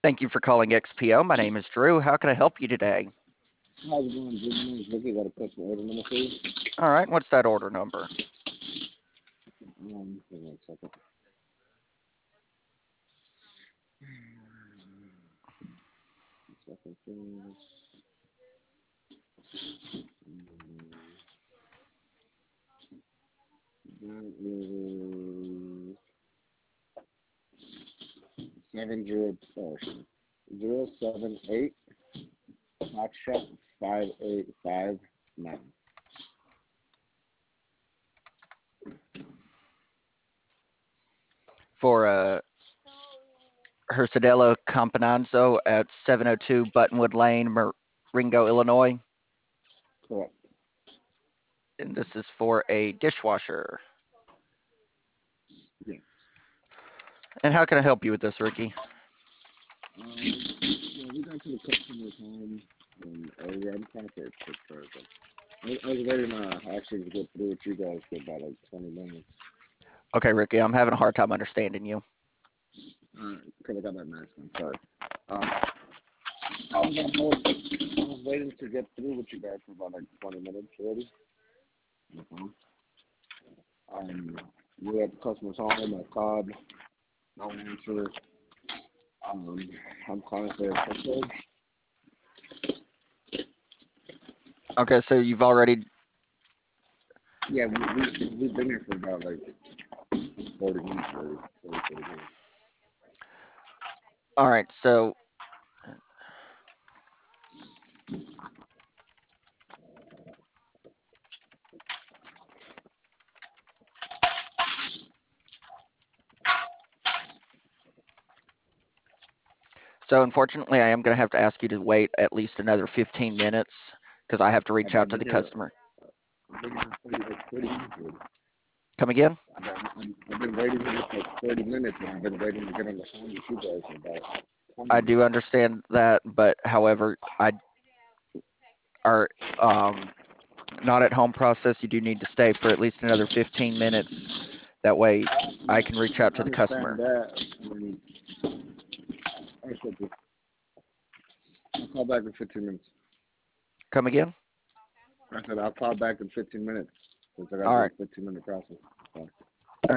Thank you for calling XPO. My name is Drew. How can I help you today? How's it going, Jimmy? My name's Ricky. Got a customer order number for you. All right, what's that order number? Give me a second. Second, please. That is 078 Foxtrot 5859. For Hercidelo Campananzo at 702 Buttonwood Lane, Ringo, Illinois. Correct. And this is for a dishwasher. Yes. And how can I help you with this, Ricky? Yeah, we got to the customer's home earlier. I'm trying to take a picture of it. I was waiting actually to get through with you guys for about like 20 minutes. Okay, Ricky, I'm having a hard time understanding you. Because I got my mask on. Sorry. Um, I was waiting to get through with you guys for about like 20 minutes already. Mhm. Um, we were at the customer's home. I called. No answer. Um, I'm calling for a picture. Okay, so you've already. Yeah, we've been here for about like 40 minutes already. 40 minutes. All right, so unfortunately, I am going to have to ask you to wait at least another 15 minutes because I have to reach I've out to been the here. customer. I've been here for like 30 minutes already. Come again? I've been waiting here for like 30 minutes, and I've been waiting to get on the phone with you guys for about 20 I minutes. do understand that, but however, I are not at home process. You do need to stay for at least another 15 minutes. That way, I can reach out I to the understand customer. that. I mean, I said this. I'll call back in 15 minutes. Come again? I said I'll call back in 15 minutes since I got to All do right. a 15-minute process. Bye.